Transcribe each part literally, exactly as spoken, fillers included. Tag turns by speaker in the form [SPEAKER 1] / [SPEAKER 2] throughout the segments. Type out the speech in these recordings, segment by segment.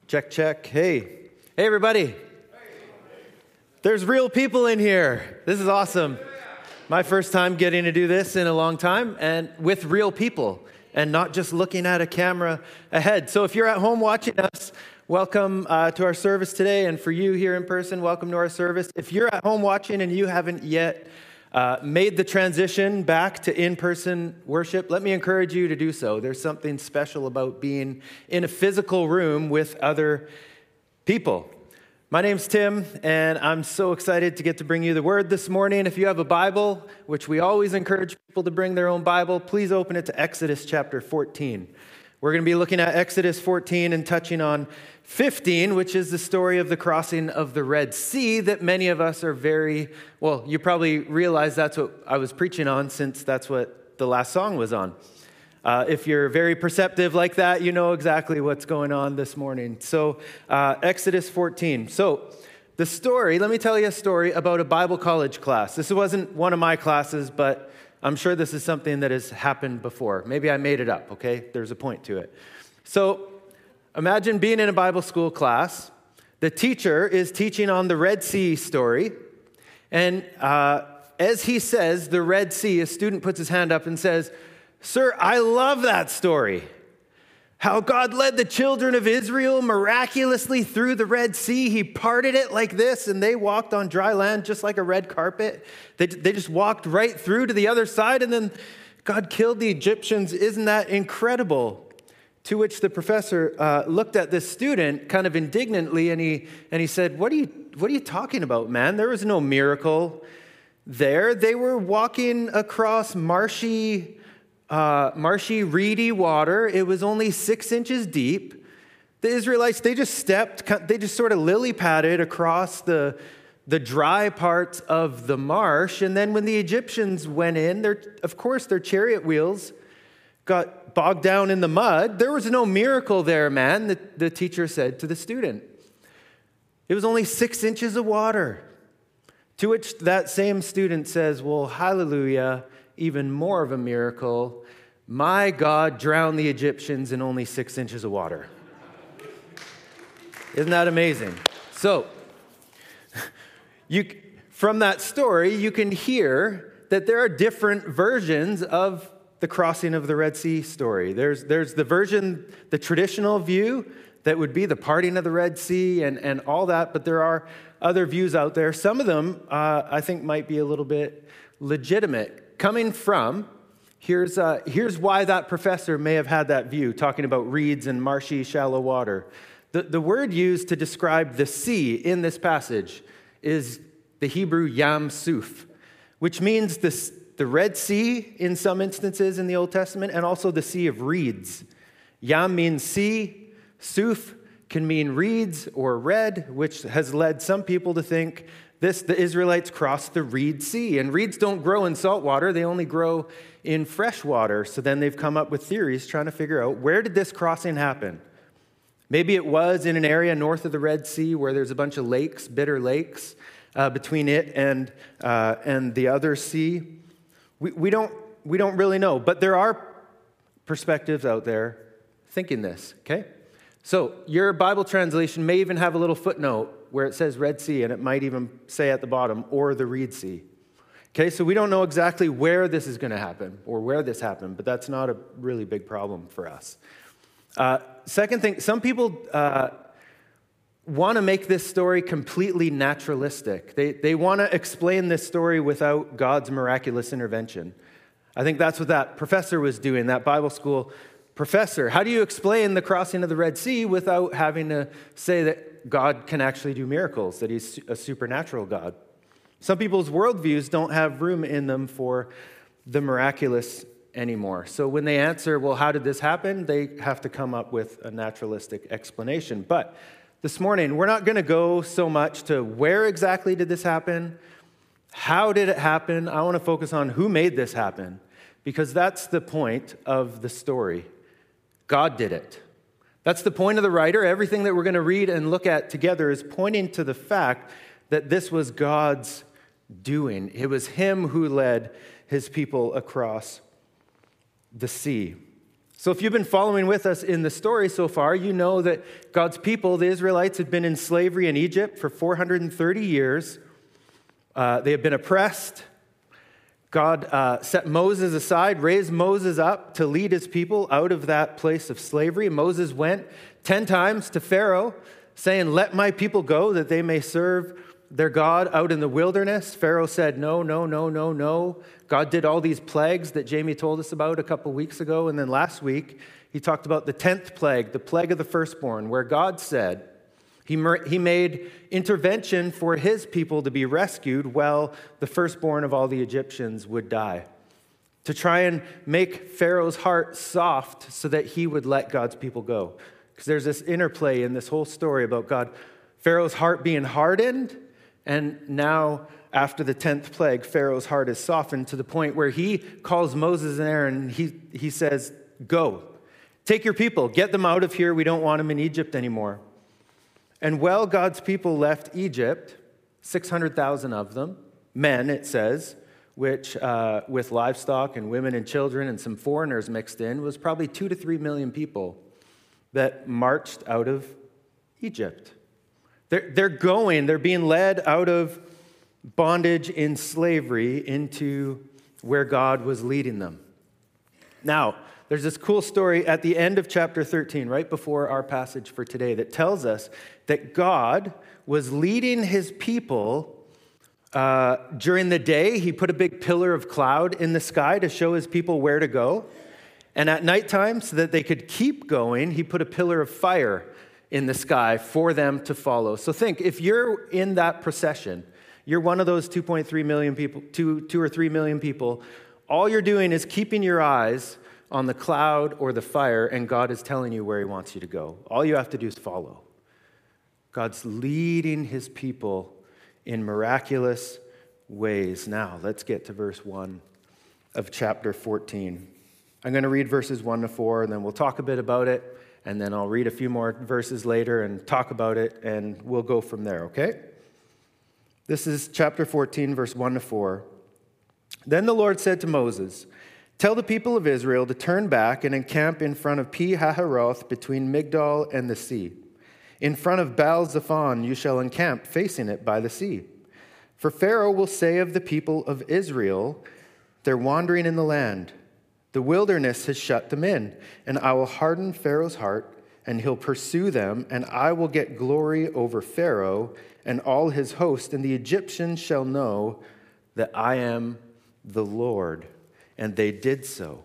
[SPEAKER 1] Check, check. Hey. Hey, everybody. There's real people in here. This is awesome. My first time getting to do this in a long time, and with real people, and not just looking at a camera ahead. So if you're at home watching us, welcome uh, to our service today. And for you here in person, welcome to our service. If you're at home watching and you haven't yet uh, made the transition back to in-person worship, let me encourage you to do so. There's something special about being in a physical room with other people. My name's Tim, and I'm so excited to get to bring you the word this morning. If you have a Bible, which we always encourage people to bring their own Bible, please open it to Exodus chapter fourteen. We're going to be looking at Exodus fourteen and touching on fifteen, which is the story of the crossing of the Red Sea that many of us are very, well, you probably realize that's what I was preaching on since that's what the last song was on. Uh, if you're very perceptive like that, you know exactly what's going on this morning. So, uh, Exodus fourteen. So, the story, let me tell you a story about a Bible college class. This wasn't one of my classes, but I'm sure this is something that has happened before. Maybe I made it up, okay? There's a point to it. So, imagine being in a Bible school class. The teacher is teaching on the Red Sea story. And uh, as he says, the Red Sea, a student puts his hand up and says, "Sir, I love that story. How God led the children of Israel miraculously through the Red Sea. He parted it like this, and they walked on dry land just like a red carpet. They, they just walked right through to the other side, and then God killed the Egyptians. Isn't that incredible?" To which the professor uh, looked at this student kind of indignantly, and he and he said, "What are you what are you talking about, man? There was no miracle there. They were walking across marshy." Uh, marshy, reedy water. It was only six inches deep. The Israelites, they just stepped, they just sort of lily-padded across the, the dry parts of the marsh. And then when the Egyptians went in, their, of course, their chariot wheels got bogged down in the mud. There was no miracle there, man, the, the teacher said to the student. It was only six inches of water. To which that same student says, "Well, hallelujah, even more of a miracle. My God drowned the Egyptians in only six inches of water." Isn't that amazing? So, you, from that story, you can hear that there are different versions of the crossing of the Red Sea story. There's, there's the version, the traditional view, that would be the parting of the Red Sea and, and all that, but there are other views out there. Some of them, uh, I think, might be a little bit legitimate. Coming from, here's, uh, here's why that professor may have had that view, talking about reeds and marshy, shallow water. The, the word used to describe the sea in this passage is the Hebrew Yam Suf, which means the, the Red Sea in some instances in the Old Testament, and also the Sea of Reeds. Yam means sea, Suf can mean reeds or red, which has led some people to think This, the Israelites crossed the Reed Sea, and reeds don't grow in salt water, they only grow in fresh water. So then they've come up with theories trying to figure out, where did this crossing happen? Maybe it was in an area north of the Red Sea where there's a bunch of lakes, bitter lakes, uh, between it and uh, and the other sea. We, we don't we don't really know, but there are perspectives out there thinking this, okay? So your Bible translation may even have a little footnote where it says Red Sea, and it might even say at the bottom, or the Reed Sea. Okay, so we don't know exactly where this is going to happen, or where this happened, but that's not a really big problem for us. Uh, second thing, some people uh, want to make this story completely naturalistic. They, they want to explain this story without God's miraculous intervention. I think that's what that professor was doing, that Bible school professor. How do you explain the crossing of the Red Sea without having to say that God can actually do miracles, that he's a supernatural God? Some people's worldviews don't have room in them for the miraculous anymore. So when they answer, well, how did this happen? They have to come up with a naturalistic explanation. But this morning, we're not going to go so much to where exactly did this happen, how did it happen. I want to focus on who made this happen, because that's the point of the story. God did it. That's the point of the writer. Everything that we're going to read and look at together is pointing to the fact that this was God's doing. It was him who led his people across the sea. So if you've been following with us in the story so far, you know that God's people, the Israelites, had been in slavery in Egypt for four hundred thirty years. Uh, they had been oppressed. God uh, set Moses aside, raised Moses up to lead his people out of that place of slavery. Moses went ten times to Pharaoh, saying, "Let my people go that they may serve their God out in the wilderness." Pharaoh said, "No, no, no, no, no." God did all these plagues that Jamie told us about a couple weeks ago. And then last week, he talked about the tenth plague, the plague of the firstborn, where God said he, he made intervention for his people to be rescued while the firstborn of all the Egyptians would die, to try and make Pharaoh's heart soft so that he would let God's people go. Because there's this interplay in this whole story about God, Pharaoh's heart being hardened, and now, after the tenth plague, Pharaoh's heart is softened to the point where he calls Moses and Aaron, and he, he says, "Go, take your people, get them out of here. We don't want them in Egypt anymore." And while God's people left Egypt, six hundred thousand of them, men, it says, which uh, with livestock and women and children and some foreigners mixed in, was probably two to three million people that marched out of Egypt. They're, they're going, they're being led out of bondage in slavery into where God was leading them. Now, there's this cool story at the end of chapter thirteen, right before our passage for today, that tells us that God was leading his people uh, during the day. He put a big pillar of cloud in the sky to show his people where to go. And at nighttime, so that they could keep going, he put a pillar of fire in the sky for them to follow. So think, if you're in that procession, you're one of those two point three million people, two, two or three million people, all you're doing is keeping your eyes on the cloud or the fire, and God is telling you where he wants you to go. All you have to do is follow. God's leading his people in miraculous ways. Now, let's get to verse one of chapter fourteen. I'm going to read verses one to four, and then we'll talk a bit about it. And then I'll read a few more verses later and talk about it, and we'll go from there, okay? This is chapter fourteen, verse one to four. Then the Lord said to Moses, "Tell the people of Israel to turn back and encamp in front of Pi-hahiroth between Migdol and the sea. In front of Baal-zephon you shall encamp, facing it by the sea. For Pharaoh will say of the people of Israel, 'They're wandering in the land. The wilderness has shut them in, and I will harden Pharaoh's heart, and he'll pursue them, and I will get glory over Pharaoh and all his host, and the Egyptians shall know that I am the Lord.' And they did so."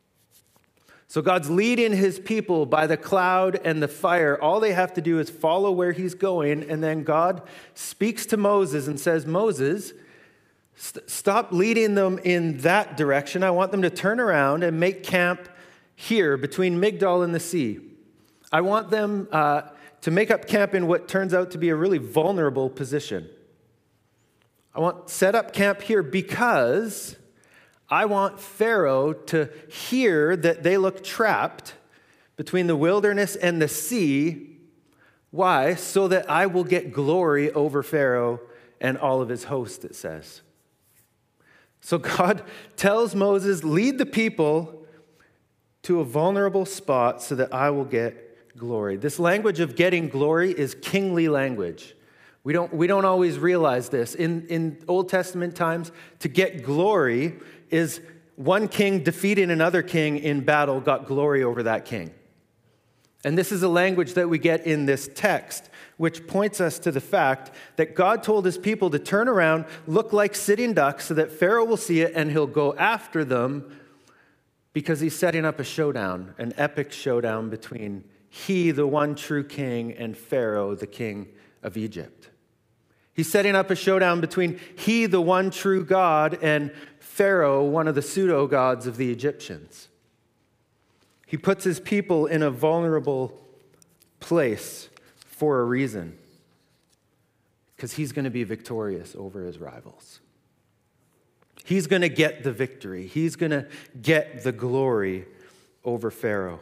[SPEAKER 1] So God's leading his people by the cloud and the fire. All they have to do is follow where he's going, and then God speaks to Moses and says, "Moses, st- stop leading them in that direction. I want them to turn around and make camp here between Migdol and the sea. I want them uh, to make up camp in what turns out to be a really vulnerable position. I want set up camp here because I want Pharaoh to hear that they look trapped between the wilderness and the sea. Why? So that I will get glory over Pharaoh and all of his host," it says. So God tells Moses, lead the people to a vulnerable spot so that I will get glory. This language of getting glory is kingly language. We don't, we don't always realize this. In, in Old Testament times, to get glory is one king defeating another king in battle got glory over that king. And this is a language that we get in this text, which points us to the fact that God told his people to turn around, look like sitting ducks so that Pharaoh will see it and he'll go after them because he's setting up a showdown, an epic showdown between he, the one true king, and Pharaoh, the king of Egypt. He's setting up a showdown between he, the one true God, and Pharaoh, one of the pseudo-gods of the Egyptians. He puts his people in a vulnerable place for a reason, because he's going to be victorious over his rivals. He's going to get the victory. He's going to get the glory over Pharaoh.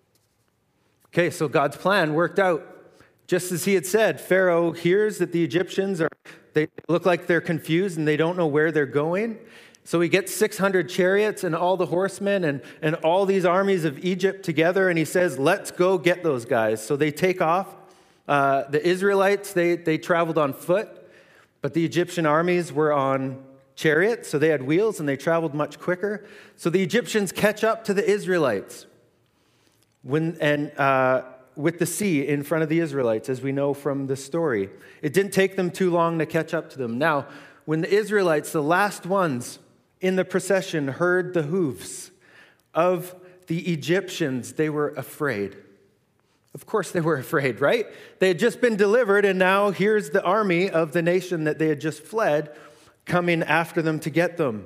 [SPEAKER 1] Okay, so God's plan worked out just as he had said. Pharaoh hears that the Egyptians are, they look like they're confused and they don't know where they're going. So he gets six hundred chariots and all the horsemen and, and all these armies of Egypt together, and he says, let's go get those guys. So they take off. Uh, the Israelites, they, they traveled on foot, but the Egyptian armies were on chariots, so they had wheels, and they traveled much quicker. So the Egyptians catch up to the Israelites when and uh, with the sea in front of the Israelites, as we know from the story. It didn't take them too long to catch up to them. Now, when the Israelites, the last ones in the procession, heard the hoofs of the Egyptians, they were afraid. Of course they were afraid, right? They had just been delivered, and now here's the army of the nation that they had just fled coming after them to get them.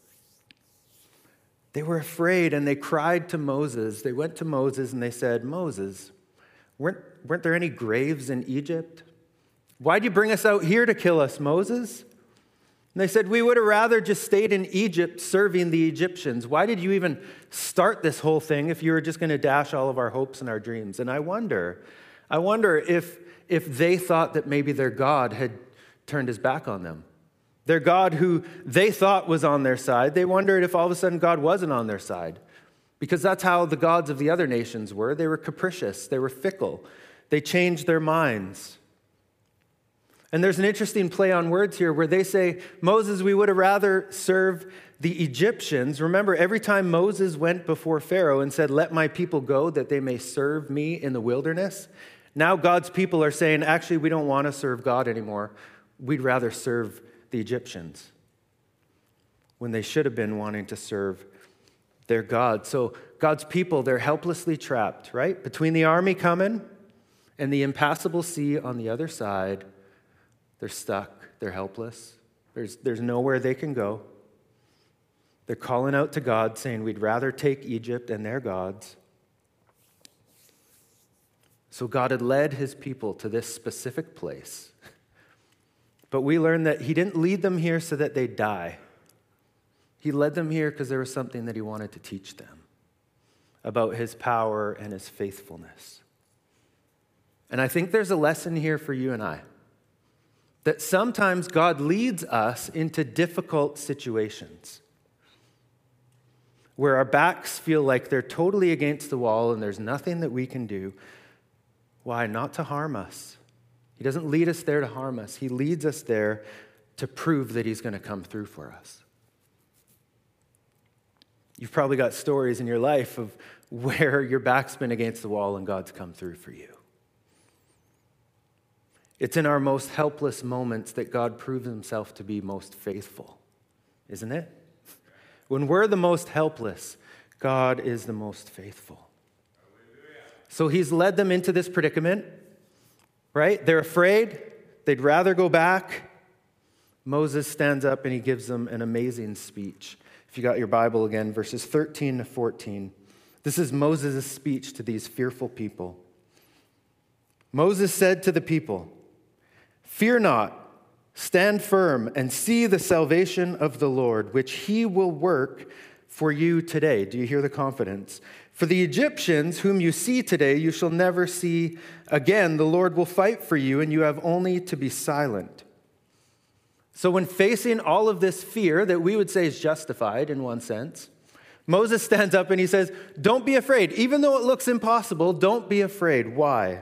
[SPEAKER 1] They were afraid, and they cried to Moses. They went to Moses and they said, Moses, weren't, weren't there any graves in Egypt? Why'd you bring us out here to kill us, Moses? And they said, we would have rather just stayed in Egypt serving the Egyptians. Why did you even start this whole thing if you were just going to dash all of our hopes and our dreams? And I wonder, I wonder if, if they thought that maybe their God had turned his back on them. Their God who they thought was on their side, they wondered if all of a sudden God wasn't on their side. Because that's how the gods of the other nations were. They were capricious. They were fickle. They changed their minds. And there's an interesting play on words here where they say, Moses, we would have rather served the Egyptians. Remember, every time Moses went before Pharaoh and said, let my people go that they may serve me in the wilderness, now God's people are saying, actually, we don't want to serve God anymore. We'd rather serve the Egyptians, when they should have been wanting to serve their God. So God's people, they're helplessly trapped, right? Between the army coming and the impassable sea on the other side. They're stuck. They're helpless. There's, there's nowhere they can go. They're calling out to God, saying, we'd rather take Egypt and their gods. So God had led his people to this specific place. But we learn that he didn't lead them here so that they'd die. He led them here because there was something that he wanted to teach them about his power and his faithfulness. And I think there's a lesson here for you and I. That sometimes God leads us into difficult situations where our backs feel like they're totally against the wall and there's nothing that we can do. Why? Not to harm us. He doesn't lead us there to harm us. He leads us there to prove that he's going to come through for us. You've probably got stories in your life of where your back's been against the wall and God's come through for you. It's in our most helpless moments that God proves himself to be most faithful, isn't it? When we're the most helpless, God is the most faithful. So he's led them into this predicament, right? They're afraid. They'd rather go back. Moses stands up and he gives them an amazing speech. If you got your Bible again, verses thirteen to fourteen. This is Moses' speech to these fearful people. Moses said to the people, fear not, stand firm and see the salvation of the Lord, which he will work for you today. Do you hear the confidence? For the Egyptians whom you see today, you shall never see again. The Lord will fight for you, and you have only to be silent. So when facing all of this fear that we would say is justified in one sense, Moses stands up and he says, don't be afraid. Even though it looks impossible, don't be afraid. Why?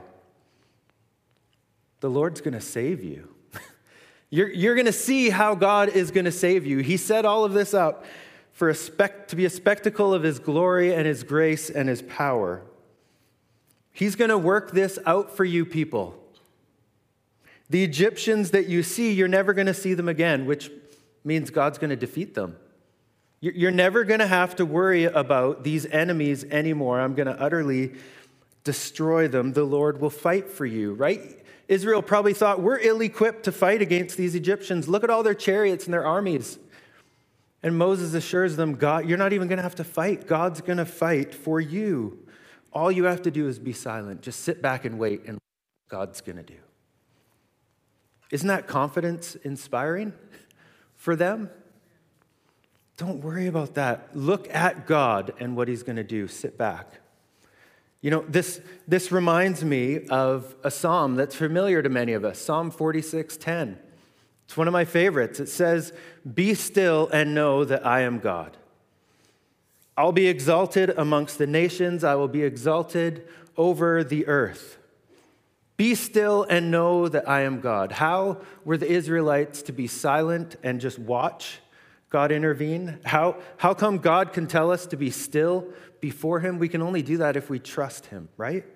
[SPEAKER 1] The Lord's going to save you. You're, you're going to see how God is going to save you. He set all of this up for a spec, to be a spectacle of his glory and his grace and his power. He's going to work this out for you people. The Egyptians that you see, you're never going to see them again, which means God's going to defeat them. You're never going to have to worry about these enemies anymore. I'm going to utterly destroy them. The Lord will fight for you, right? Israel probably thought, we're ill-equipped to fight against these Egyptians. Look at all their chariots and their armies. And Moses assures them, God, you're not even going to have to fight. God's going to fight for you. All you have to do is be silent. Just sit back and wait, and God's going to do. Isn't that confidence inspiring for them? Don't worry about that. Look at God and what he's going to do. Sit back. You know, this, this reminds me of a psalm that's familiar to many of us, Psalm forty-six ten. It's one of my favorites. It says, "Be still and know that I am God. I'll be exalted amongst the nations. I will be exalted over the earth. Be still and know that I am God." How were the Israelites to be silent and just watch God intervene? How, how come God can tell us to be still before him? We can only do that if we trust him, right?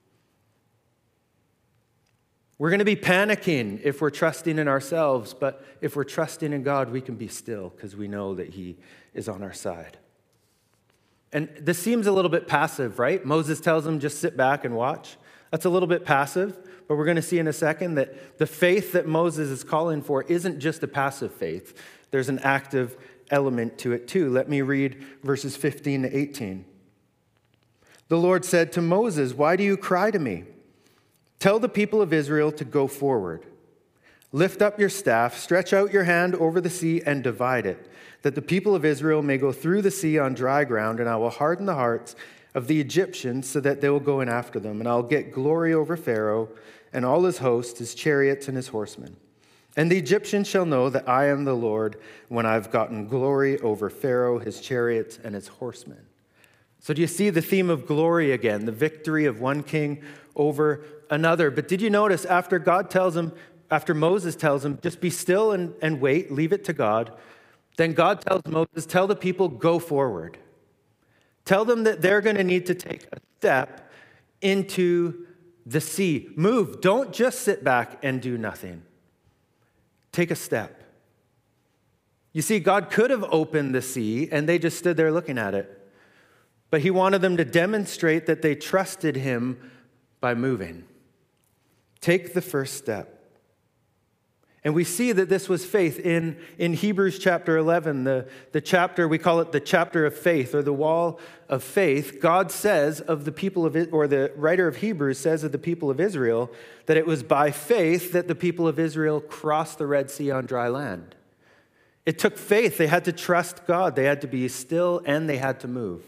[SPEAKER 1] We're going to be panicking if we're trusting in ourselves, but if we're trusting in God, we can be still because we know that he is on our side. And this seems a little bit passive, right? Moses tells them just sit back and watch. That's a little bit passive, but we're going to see in a second that the faith that Moses is calling for isn't just a passive faith. There's an active element to it too. Let me read verses fifteen to eighteen. The Lord said to Moses, "Why do you cry to me? Tell the people of Israel to go forward. Lift up your staff, stretch out your hand over the sea and divide it, that the people of Israel may go through the sea on dry ground, and I will harden the hearts of the Egyptians so that they will go in after them, and I'll get glory over Pharaoh and all his hosts, his chariots and his horsemen. And the Egyptians shall know that I am the Lord when I've gotten glory over Pharaoh, his chariots, and his horsemen." So do you see the theme of glory again, the victory of one king over another? But did you notice after God tells him, after Moses tells him, just be still and, and wait, leave it to God, then God tells Moses, tell the people, go forward. Tell them that they're going to need to take a step into the sea. Move. Don't just sit back and do nothing. Take a step. You see, God could have opened the sea and they just stood there looking at it. But he wanted them to demonstrate that they trusted him by moving. Take the first step. And we see that this was faith in, in Hebrews chapter eleven, the, the chapter, we call it the chapter of faith or the wall of faith. God says of the people of, or the writer of Hebrews says of the people of Israel that it was by faith that the people of Israel crossed the Red Sea on dry land. It took faith. They had to trust God. They had to be still and they had to move.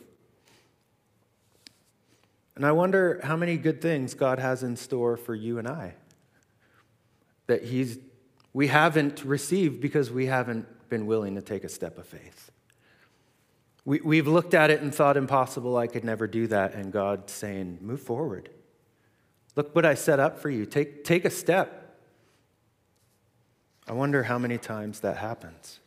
[SPEAKER 1] And I wonder how many good things God has in store for you and I that he's we haven't received because we haven't been willing to take a step of faith. We, we've looked at it and thought impossible, I could never do that. And God's saying, move forward. Look what I set up for you. Take, take a step. I wonder how many times that happens.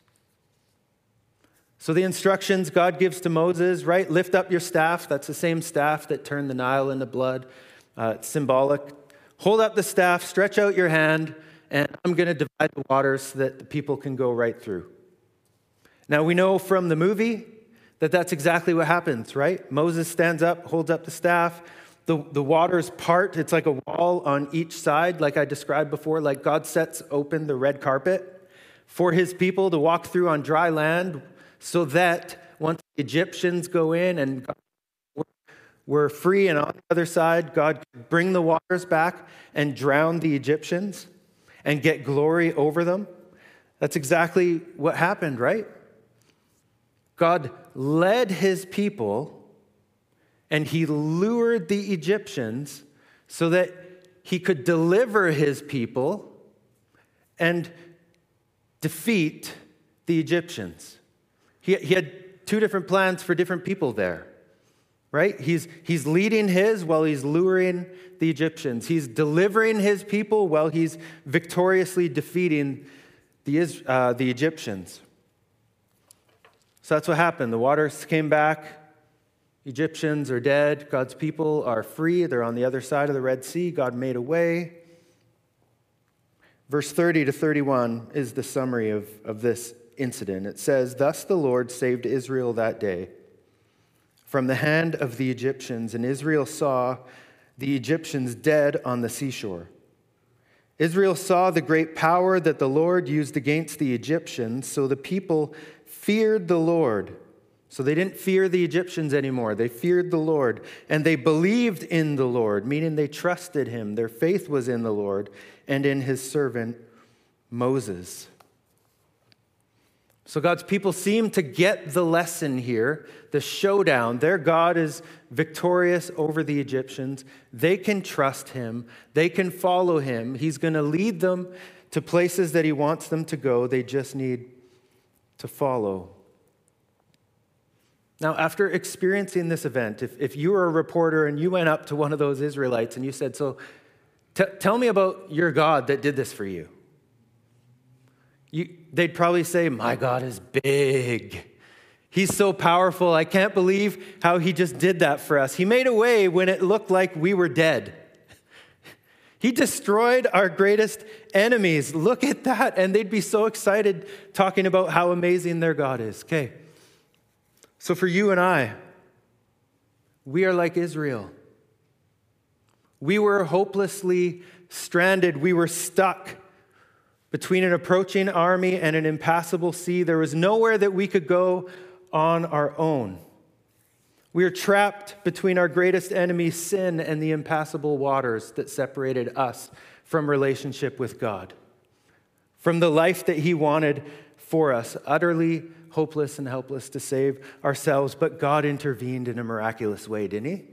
[SPEAKER 1] So the instructions God gives to Moses, right? Lift up your staff. That's the same staff that turned the Nile into blood. Uh, it's symbolic. Hold up the staff, stretch out your hand, and I'm going to divide the waters so that the people can go right through. Now, we know from the movie that that's exactly what happens, right? Moses stands up, holds up the staff. The, the waters part. It's like a wall on each side, like I described before. Like God sets open the red carpet for his people to walk through on dry land so that once the Egyptians go in and God, we're free, and on the other side, God could bring the waters back and drown the Egyptians and get glory over them. That's exactly what happened, right? God led his people and he lured the Egyptians so that he could deliver his people and defeat the Egyptians. He, he had two different plans for different people there, right? He's, he's leading his while he's luring the Egyptians. He's delivering his people while he's victoriously defeating the, uh, the Egyptians. So that's what happened. The waters came back. Egyptians are dead. God's people are free. They're on the other side of the Red Sea. God made a way. Verse thirty to thirty-one is the summary of, of this incident. It says, "Thus the Lord saved Israel that day from the hand of the Egyptians, and Israel saw the Egyptians dead on the seashore. Israel saw the great power that the Lord used against the Egyptians, so the people feared the Lord." So they didn't fear the Egyptians anymore. They feared the Lord, and they believed in the Lord, meaning they trusted him. Their faith was in the Lord and in his servant Moses. So God's people seem to get the lesson here, the showdown. Their God is victorious over the Egyptians. They can trust him. They can follow him. He's going to lead them to places that he wants them to go. They just need to follow. Now, after experiencing this event, if, if you were a reporter and you went up to one of those Israelites and you said, so t- tell me about your God that did this for you. you. They'd probably say, my God is big. He's so powerful. I can't believe how he just did that for us. He made a way when it looked like we were dead. He destroyed our greatest enemies. Look at that. And they'd be so excited talking about how amazing their God is. Okay. So for you and I, we are like Israel. We were hopelessly stranded. We were stuck between an approaching army and an impassable sea. There was nowhere that we could go on our own. We are trapped between our greatest enemy, sin, and the impassable waters that separated us from relationship with God, from the life that he wanted for us, utterly hopeless and helpless to save ourselves. But God intervened in a miraculous way, didn't he?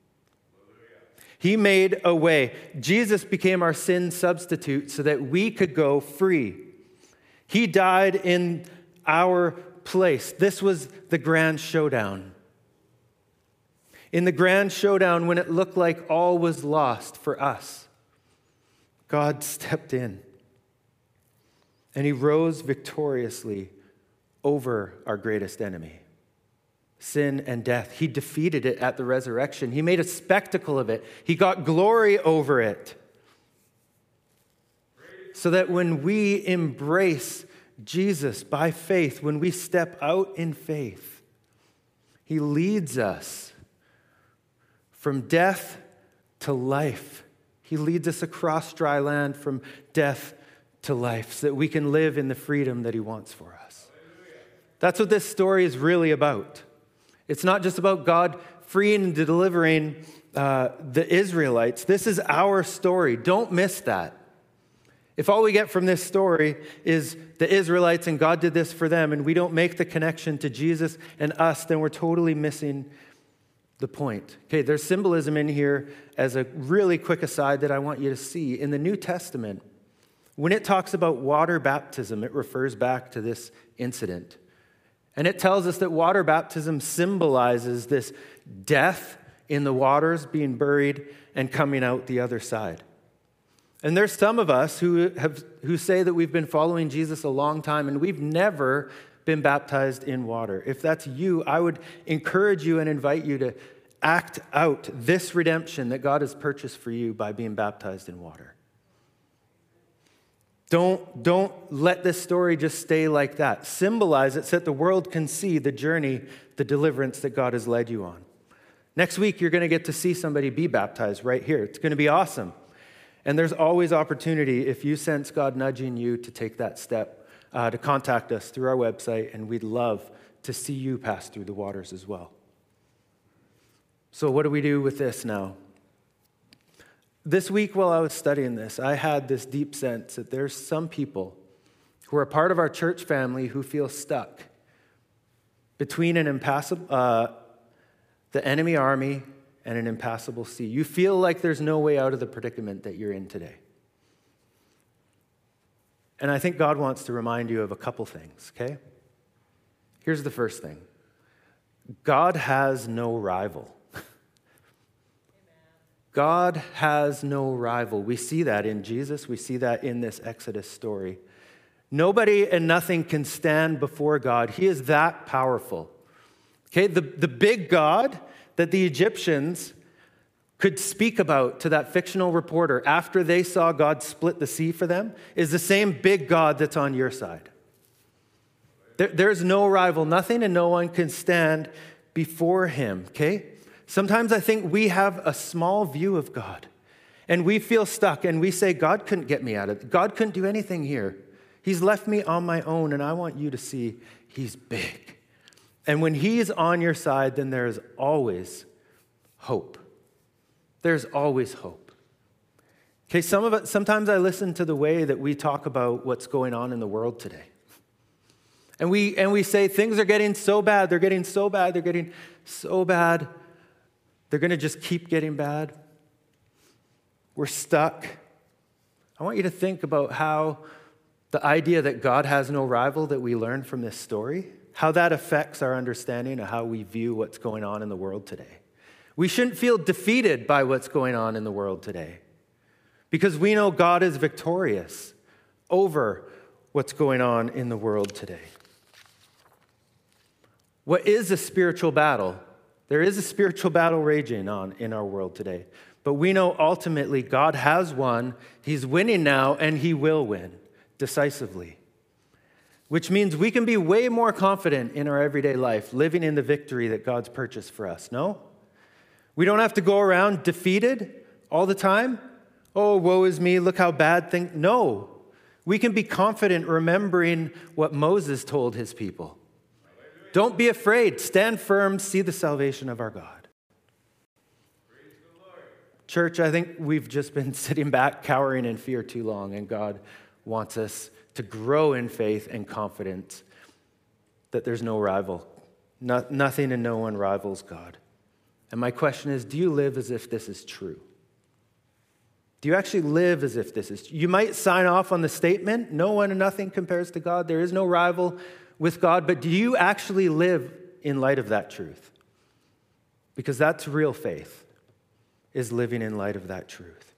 [SPEAKER 1] He made a way. Jesus became our sin substitute so that we could go free. He died in our place. This was the grand showdown. In the grand showdown, when it looked like all was lost for us, God stepped in and he rose victoriously over our greatest enemy, sin and death. He defeated it at the resurrection. He made a spectacle of it. He got glory over it. So that when we embrace Jesus by faith, when we step out in faith, he leads us from death to life. He leads us across dry land from death to life so that we can live in the freedom that he wants for us. That's what this story is really about. It's not just about God freeing and delivering uh, the Israelites. This is our story. Don't miss that. If all we get from this story is the Israelites and God did this for them and we don't make the connection to Jesus and us, then we're totally missing the point. Okay, there's symbolism in here as a really quick aside that I want you to see. In the New Testament, when it talks about water baptism, it refers back to this incident. And it tells us that water baptism symbolizes this death in the waters, being buried, and coming out the other side. And there's some of us who have who say that we've been following Jesus a long time and we've never been baptized in water. If that's you, I would encourage you and invite you to act out this redemption that God has purchased for you by being baptized in water. Don't, don't let this story just stay like that. Symbolize it so that the world can see the journey, the deliverance that God has led you on. Next week, you're going to get to see somebody be baptized right here. It's going to be awesome. And there's always opportunity if you sense God nudging you to take that step. Uh, to contact us through our website, and we'd love to see you pass through the waters as well. So what do we do with this now? This week while I was studying this, I had this deep sense that there's some people who are part of our church family who feel stuck between an impassable, uh, the enemy army and an impassable sea. You feel like there's no way out of the predicament that you're in today. And I think God wants to remind you of a couple things, okay? Here's the first thing. God has no rival. God has no rival. We see that in Jesus. We see that in this Exodus story. Nobody and nothing can stand before God. He is that powerful. Okay, the, the big God that the Egyptians could speak about to that fictional reporter after they saw God split the sea for them is the same big God that's on your side. There, there's no rival. Nothing and no one can stand before him, okay? Sometimes I think we have a small view of God and we feel stuck and we say, God couldn't get me out of it. God couldn't do anything here. He's left me on my own, and I want you to see he's big. And when he's on your side, then there is always hope. There's always hope. Okay, some of it, sometimes I listen to the way that we talk about what's going on in the world today. And we and we say things are getting so bad, they're getting so bad, they're getting so bad. They're going to just keep getting bad. We're stuck. I want you to think about how the idea that God has no rival that we learn from this story, how that affects our understanding of how we view what's going on in the world today. We shouldn't feel defeated by what's going on in the world today because we know God is victorious over what's going on in the world today. What is a spiritual battle? There is a spiritual battle raging on in our world today. But we know ultimately God has won, he's winning now, and he will win decisively. Which means we can be way more confident in our everyday life, living in the victory that God's purchased for us, no? We don't have to go around defeated all the time. Oh, woe is me, look how bad things. No, we can be confident remembering what Moses told his people. Don't be afraid, stand firm, see the salvation of our God. Church, I think we've just been sitting back, cowering in fear too long, and God wants us to grow in faith and confidence that there's no rival. No, nothing and no one rivals God. And my question is, do you live as if this is true? Do you actually live as if this is true? You might sign off on the statement, no one and nothing compares to God, there is no rival with God, but do you actually live in light of that truth? Because that's real faith, is living in light of that truth.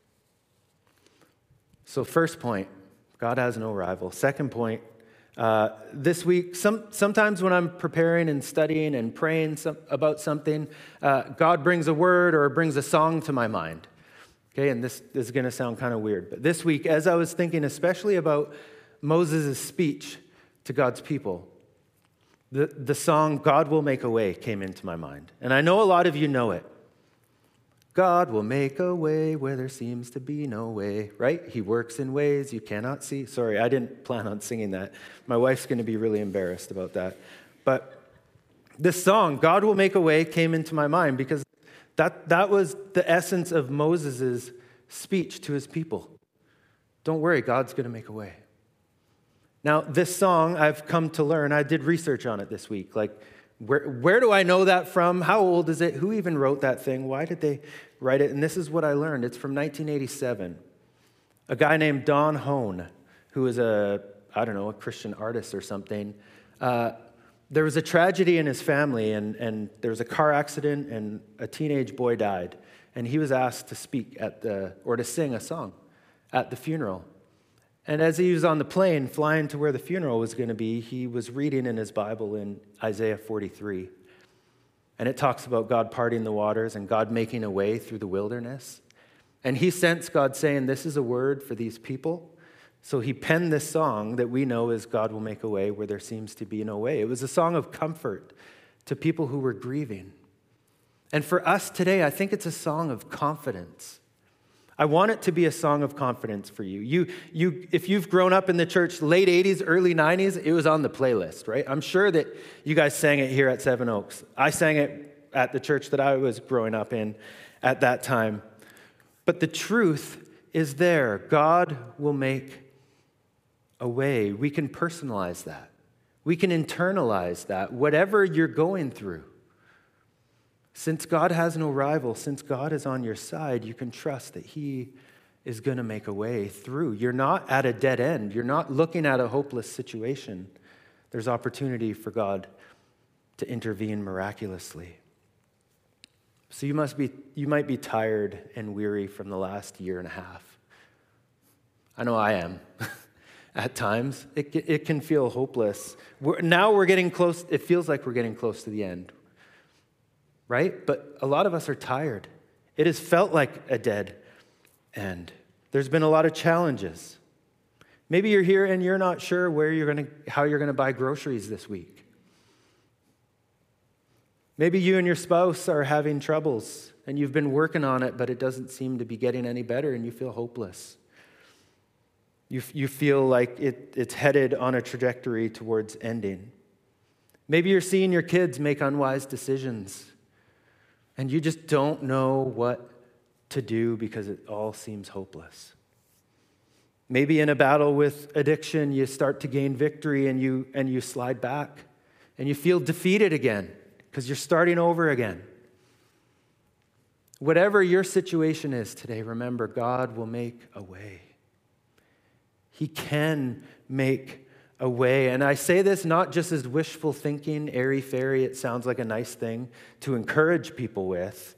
[SPEAKER 1] So first point, God has no rival. Second point, uh, this week, some, sometimes when I'm preparing and studying and praying some, about something, uh, God brings a word or brings a song to my mind. Okay, and this, this is going to sound kind of weird, but this week, as I was thinking especially about Moses' speech to God's people, the, the song, God Will Make a Way, came into my mind. And I know a lot of you know it. God will make a way where there seems to be no way, right? He works in ways you cannot see. Sorry, I didn't plan on singing that. My wife's going to be really embarrassed about that. But this song, God Will Make a Way, came into my mind because that, that was the essence of Moses' speech to his people. Don't worry, God's going to make a way. Now, this song, I've come to learn, I did research on it this week, like, Where, where do I know that from? How old is it? Who even wrote that thing? Why did they write it? And this is what I learned. It's from nineteen eighty-seven. A guy named Don Hone, who is a, I don't know, a Christian artist or something. Uh, there was a tragedy in his family, and, and there was a car accident, and a teenage boy died. And he was asked to speak at the, or to sing a song at the funeral. And as he was on the plane flying to where the funeral was going to be, he was reading in his Bible in Isaiah forty-three. And it talks about God parting the waters and God making a way through the wilderness. And he sensed God saying, this is a word for these people. So he penned this song that we know as God Will Make a Way where there seems to be no way. It was a song of comfort to people who were grieving. And for us today, I think it's a song of confidence. I want it to be a song of confidence for you. You, you. If you've grown up in the church late eighties, early nineties, it was on the playlist, right? I'm sure that you guys sang it here at Seven Oaks. I sang it at the church that I was growing up in at that time. But the truth is there. God will make a way. We can personalize that. We can internalize that, whatever you're going through. Since God has no rival, since God is on your side, you can trust that he is going to make a way through. You're not at a dead end. You're not looking at a hopeless situation. There's opportunity for God to intervene miraculously. So you must be, you might be tired and weary from the last year and a half. I know I am. At times, it, it can feel hopeless. We're, now we're getting close. It feels like we're getting close to the end. Right? But a lot of us are tired. It has felt like a dead end. There's been a lot of challenges. Maybe you're here and you're not sure where you're going to, how you're going to buy groceries this week. Maybe you and your spouse are having troubles and you've been working on it, but it doesn't seem to be getting any better and you feel hopeless. You, you feel like it, it's headed on a trajectory towards ending. Maybe you're seeing your kids make unwise decisions and you just don't know what to do because it all seems hopeless. Maybe in a battle with addiction, you start to gain victory and you and you slide back and you feel defeated again because you're starting over again. Whatever your situation is today, remember, God will make a way. He can make a way. And I say this not just as wishful thinking, airy-fairy, it sounds like a nice thing to encourage people with,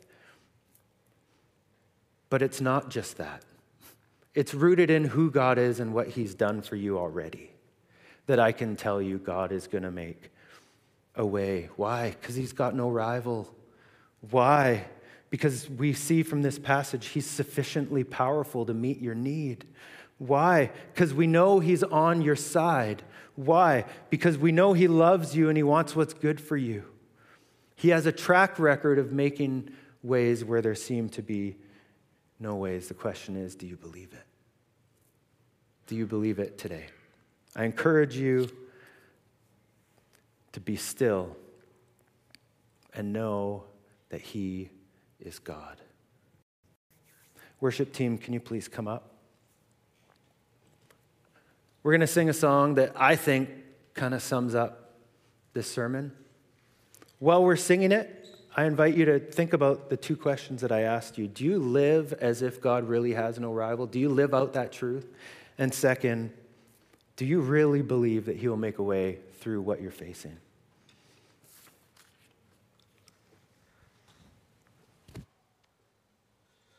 [SPEAKER 1] but it's not just that. It's rooted in who God is and what he's done for you already, that I can tell you God is going to make a way. Why? Because he's got no rival. Why? Because we see from this passage he's sufficiently powerful to meet your need. Why? Because we know he's on your side. Why? Because we know he loves you and he wants what's good for you. He has a track record of making ways where there seem to be no ways. The question is, do you believe it? Do you believe it today? I encourage you to be still and know that he is God. Worship team, can you please come up? We're going to sing a song that I think kind of sums up this sermon. While we're singing it, I invite you to think about the two questions that I asked you. Do you live as if God really has no rival? Do you live out that truth? And second, do you really believe that he will make a way through what you're facing?